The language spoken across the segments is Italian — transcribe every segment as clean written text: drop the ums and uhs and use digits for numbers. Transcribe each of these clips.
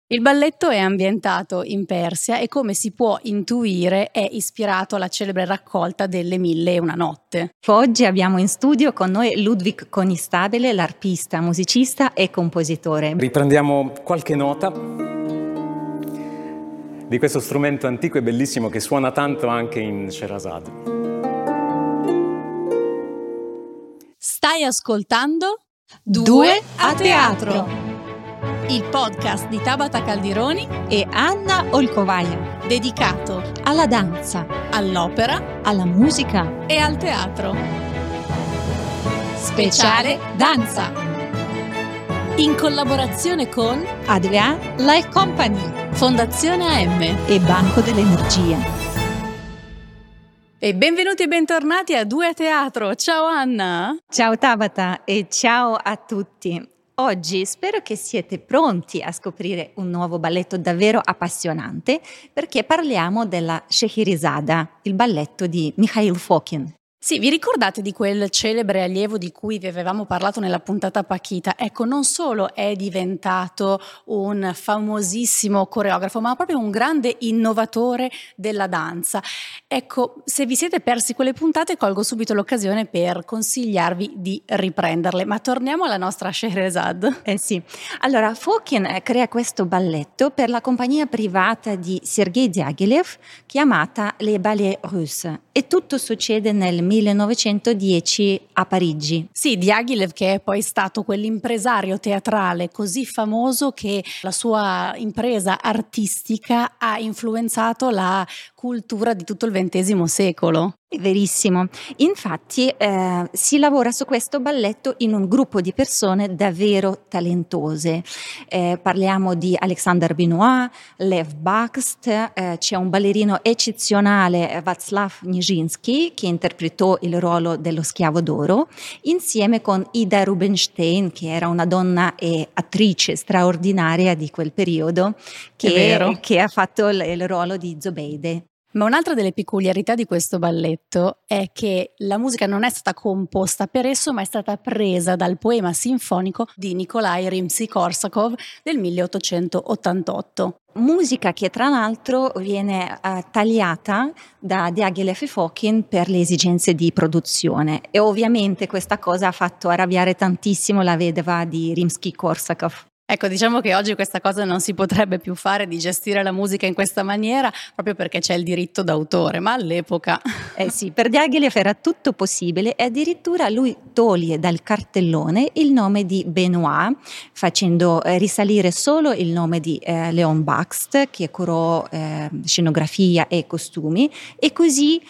Il balletto è ambientato in Persia e, come si può intuire, è ispirato alla celebre raccolta delle Mille e una notte. Oggi abbiamo in studio con noi Ludwig Conistabile, l'arpista, musicista e compositore. Riprendiamo qualche nota di questo strumento antico e bellissimo che suona tanto anche in Sherazade. Stai ascoltando Due a teatro, il podcast di Tabata Caldironi e Anna Olcovaia, dedicato alla danza, all'opera alla musica e al teatro. Speciale danza, In collaborazione con Adrian Life Company Fondazione AM e Banco dell'Energia. E benvenuti e bentornati a Due a teatro. Ciao Anna! Ciao Tabata e ciao a tutti. Oggi spero che siete pronti a scoprire un nuovo balletto davvero appassionante, perché parliamo della Scheherazade, il balletto di Mikhail Fokin. Sì, vi ricordate di quel celebre allievo di cui vi avevamo parlato nella puntata Paquita? Ecco, non solo è diventato un famosissimo coreografo, ma proprio un grande innovatore della danza. Ecco, se vi siete persi quelle puntate, colgo subito l'occasione per consigliarvi di riprenderle. Ma torniamo alla nostra Scheherazade. Sì, allora Fokin crea questo balletto per la compagnia privata di Sergei Diaghilev chiamata Les Ballets Russes, e tutto succede nel 1910 a Parigi. Sì, Diaghilev, che è poi stato quell'impresario teatrale così famoso che la sua impresa artistica ha influenzato la cultura di tutto il XX secolo. È verissimo. Infatti si lavora su questo balletto in un gruppo di persone davvero talentose. Parliamo di Alexander Benois, Lev Bakst, c'è un ballerino eccezionale, Václav Nijinsky, che interpretò il ruolo dello Schiavo d'Oro, insieme con Ida Rubinstein, che era una donna e attrice straordinaria di quel periodo, che ha fatto il ruolo di Zobeide. Ma un'altra delle peculiarità di questo balletto è che la musica non è stata composta per esso, ma è stata presa dal poema sinfonico di Nikolai Rimsky-Korsakov del 1888. Musica che tra l'altro viene tagliata da Diaghilev e Fokin per le esigenze di produzione, e ovviamente questa cosa ha fatto arrabbiare tantissimo la vedova di Rimsky-Korsakov. Ecco, diciamo che oggi questa cosa non si potrebbe più fare, di gestire la musica in questa maniera, proprio perché c'è il diritto d'autore, ma all'epoca... Sì, per Diaghilev era tutto possibile, e addirittura lui toglie dal cartellone il nome di Benois, facendo risalire solo il nome di Leon Bakst, che curò scenografia e costumi, e così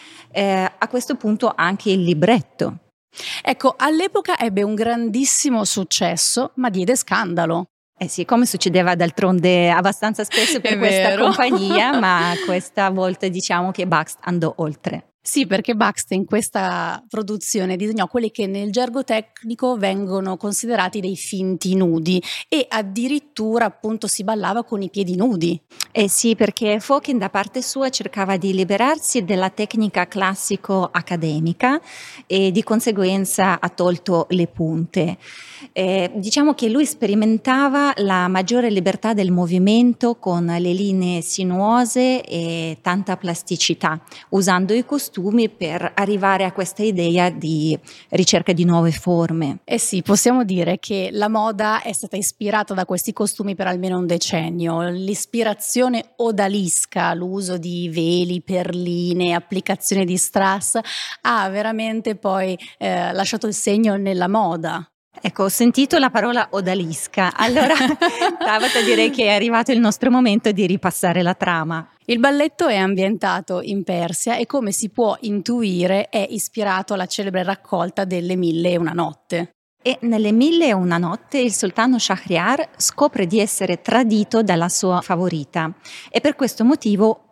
a questo punto anche il libretto. Ecco, all'epoca ebbe un grandissimo successo, ma diede scandalo. Sì, come succedeva d'altronde abbastanza spesso per questa compagnia, ma questa volta diciamo che Bakst andò oltre. Sì, perché Bakst in questa produzione disegnò quelli che nel gergo tecnico vengono considerati dei finti nudi, e addirittura appunto si ballava con i piedi nudi. Sì, perché Fokin da parte sua cercava di liberarsi della tecnica classico-accademica e di conseguenza ha tolto le punte. Diciamo che lui sperimentava la maggiore libertà del movimento con le linee sinuose e tanta plasticità, usando i costumi per arrivare a questa idea di ricerca di nuove forme. Sì, possiamo dire che la moda è stata ispirata da questi costumi per almeno un decennio. L'ispirazione odalisca, l'uso di veli, perline, applicazione di strass ha veramente poi lasciato il segno nella moda. Ecco, ho sentito la parola odalisca, allora Tabata, direi che è arrivato il nostro momento di ripassare la trama. Il balletto è ambientato in Persia e, come si può intuire, è ispirato alla celebre raccolta delle Mille e una notte. E nelle Mille e una notte il sultano Shahryar scopre di essere tradito dalla sua favorita, e per questo motivo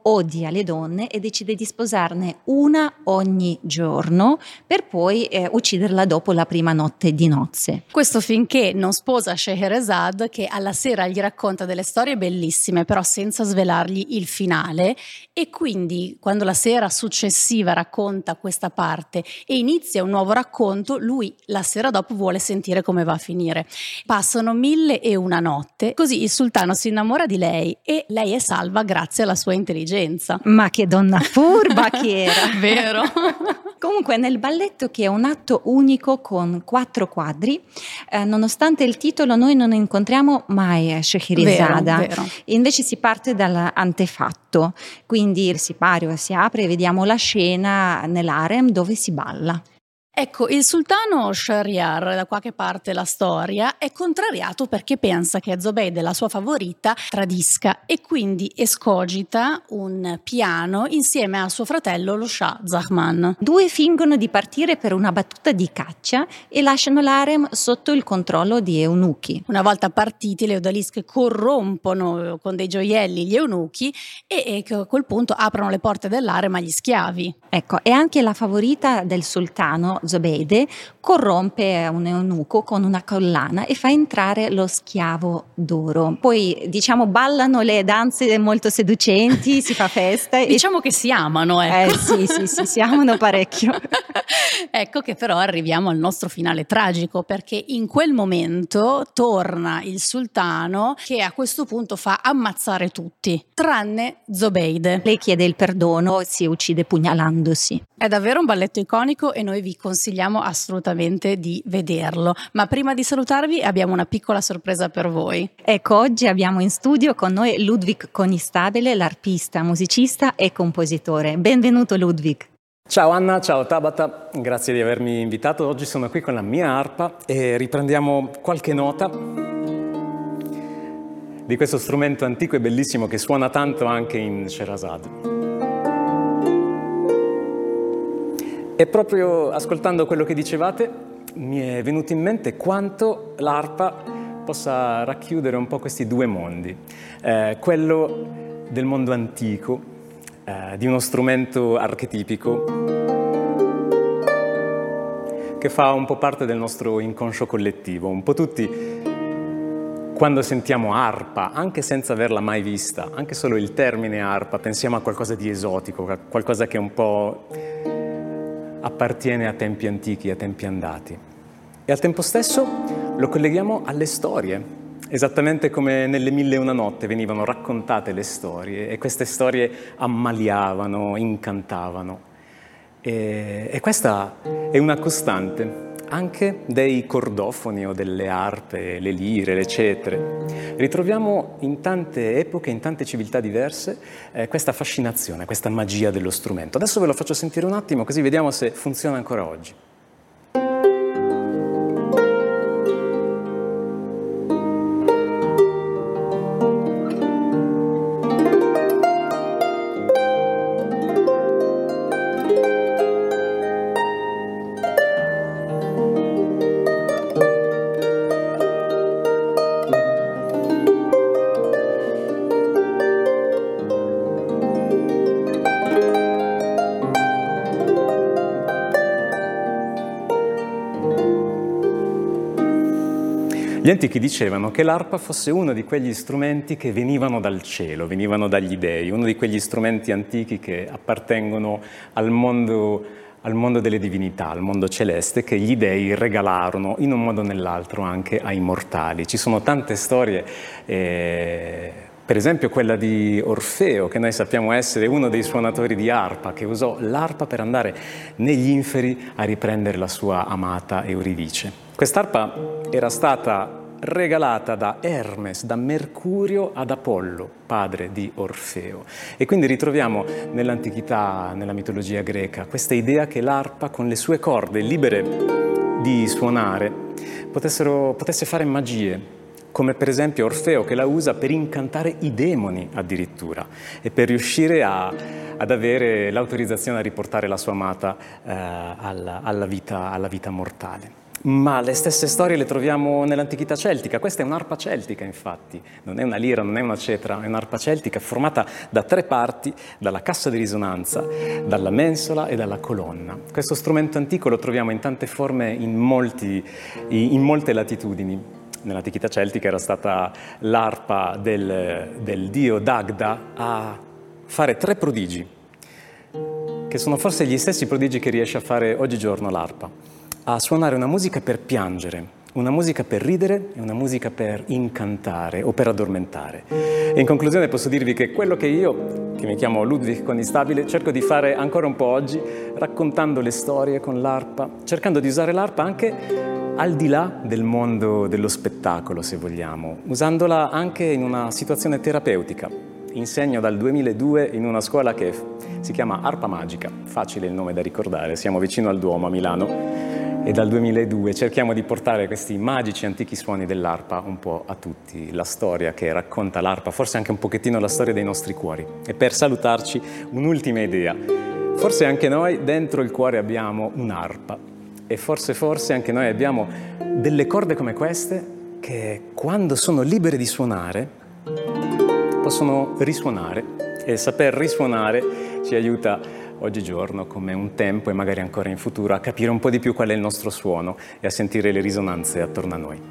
odia le donne e decide di sposarne una ogni giorno per poi ucciderla dopo la prima notte di nozze. Questo finché non sposa Scheherazade, che alla sera gli racconta delle storie bellissime, però senza svelargli il finale, e quindi quando la sera successiva racconta questa parte e inizia un nuovo racconto, lui la sera dopo vuole sentire come va a finire. Passano 1001 notte, così il sultano si innamora di lei e lei è salva grazie alla sua intelligenza. Ma che donna furba che era! Vero? Comunque nel balletto, che è un atto unico con 4 quadri, nonostante il titolo noi non incontriamo mai Scheherazade, vero. Invece si parte dall'antefatto, quindi il sipario si apre e vediamo la scena nell'harem dove si balla. Ecco, il sultano Shahryar, da qua che parte la storia, è contrariato perché pensa che Zobeide, la sua favorita, tradisca e quindi escogita un piano insieme a suo fratello lo Shah Zahman. 2 fingono di partire per una battuta di caccia e lasciano l'harem sotto il controllo di eunuchi. Una volta partiti, le odalische corrompono con dei gioielli gli eunuchi e a quel punto aprono le porte dell'harem agli schiavi. Ecco, e anche la favorita del sultano, Zobeide, corrompe un eunuco con una collana e fa entrare lo schiavo d'oro. Poi, ballano le danze molto seducenti, si fa festa. Diciamo che si amano, ecco. Sì, si amano parecchio. Ecco che però arriviamo al nostro finale tragico, perché in quel momento torna il sultano che a questo punto fa ammazzare tutti, tranne Zobeide. Lei chiede il perdono e si uccide pugnalandosi. È davvero un balletto iconico e noi vi consigliamo assolutamente di vederlo. Ma prima di salutarvi abbiamo una piccola sorpresa per voi. Ecco, oggi abbiamo in studio con noi Ludwig Conistabile, l'arpista, musicista e compositore. Benvenuto Ludwig. Ciao Anna, ciao Tabata, grazie di avermi invitato. Oggi sono qui con la mia arpa e riprendiamo qualche nota di questo strumento antico e bellissimo che suona tanto anche in Scheherazade. E proprio ascoltando quello che dicevate mi è venuto in mente quanto l'arpa possa racchiudere un po' questi 2 mondi, quello del mondo antico, di uno strumento archetipico che fa un po' parte del nostro inconscio collettivo. Un po' tutti, quando sentiamo arpa, anche senza averla mai vista, anche solo il termine arpa, pensiamo a qualcosa di esotico, a qualcosa che un po' appartiene a tempi antichi, a tempi andati. E al tempo stesso lo colleghiamo alle storie, esattamente come nelle 1001 notte venivano raccontate le storie e queste storie ammaliavano, incantavano. E questa è una costante anche dei cordofoni o delle arpe, le lire, le cetre. Ritroviamo in tante epoche, in tante civiltà diverse, questa fascinazione, questa magia dello strumento. Adesso ve lo faccio sentire un attimo, così vediamo se funziona ancora oggi. Gli antichi dicevano che l'arpa fosse uno di quegli strumenti che venivano dal cielo, venivano dagli dei, uno di quegli strumenti antichi che appartengono al mondo delle divinità, al mondo celeste, che gli dei regalarono in un modo o nell'altro anche ai mortali. Ci sono tante storie, per esempio quella di Orfeo, che noi sappiamo essere uno dei suonatori di arpa, che usò l'arpa per andare negli inferi a riprendere la sua amata Euridice. Quest'arpa era stata regalata da Hermes, da Mercurio ad Apollo, padre di Orfeo. E quindi ritroviamo nell'antichità, nella mitologia greca, questa idea che l'arpa, con le sue corde libere di suonare, potesse fare magie, come per esempio Orfeo, che la usa per incantare i demoni addirittura e per riuscire ad avere l'autorizzazione a riportare la sua amata alla vita mortale. Ma le stesse storie le troviamo nell'antichità celtica. Questa è un'arpa celtica, infatti. Non è una lira, non è una cetra, è un'arpa celtica formata da 3 parti, dalla cassa di risonanza, dalla mensola e dalla colonna. Questo strumento antico lo troviamo in tante forme in molte latitudini. Nell'antichità celtica era stata l'arpa del dio Dagda a fare 3 prodigi, che sono forse gli stessi prodigi che riesce a fare oggigiorno l'arpa. A suonare una musica per piangere, una musica per ridere e una musica per incantare o per addormentare. E in conclusione posso dirvi che quello che io, che mi chiamo Ludwig Condistabile, cerco di fare ancora un po' oggi, raccontando le storie con l'arpa, cercando di usare l'arpa anche al di là del mondo dello spettacolo, se vogliamo, usandola anche in una situazione terapeutica. Insegno dal 2002 in una scuola che si chiama Arpa Magica, facile il nome da ricordare, siamo vicino al Duomo a Milano. E dal 2002 cerchiamo di portare questi magici antichi suoni dell'arpa un po' a tutti, la storia che racconta l'arpa, forse anche un pochettino la storia dei nostri cuori. E per salutarci un'ultima idea, forse anche noi dentro il cuore abbiamo un'arpa e forse anche noi abbiamo delle corde come queste che quando sono libere di suonare possono risuonare e saper risuonare ci aiuta oggigiorno come un tempo e magari ancora in futuro a capire un po' di più qual è il nostro suono e a sentire le risonanze attorno a noi.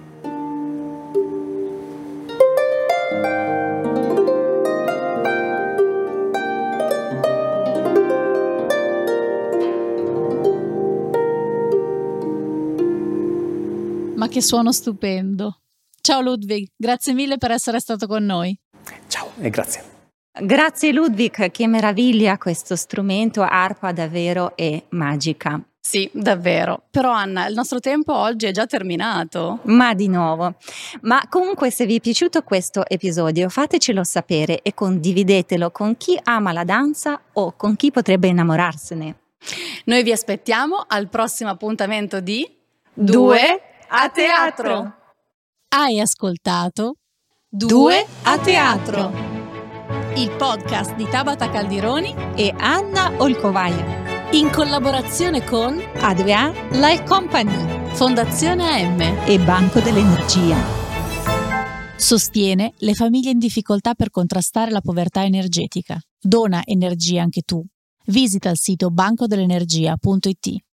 Ma che suono stupendo! Ciao Ludwig, grazie mille per essere stato con noi. Ciao e grazie. Grazie Ludwig, che meraviglia questo strumento, arpa davvero è magica. Sì, davvero. Però Anna, il nostro tempo oggi è già terminato. Ma di nuovo. Ma comunque se vi è piaciuto questo episodio fatecelo sapere e condividetelo con chi ama la danza o con chi potrebbe innamorarsene. Noi vi aspettiamo al prossimo appuntamento di Due a teatro. Hai ascoltato Due a teatro, il podcast di Tabata Caldironi E Anna Olcovaia, in collaborazione con A2A Life Company Fondazione AM e Banco dell'Energia. Sostiene le famiglie in difficoltà per contrastare la povertà energetica. Dona energia anche tu. Visita il sito bancodell'energia.it.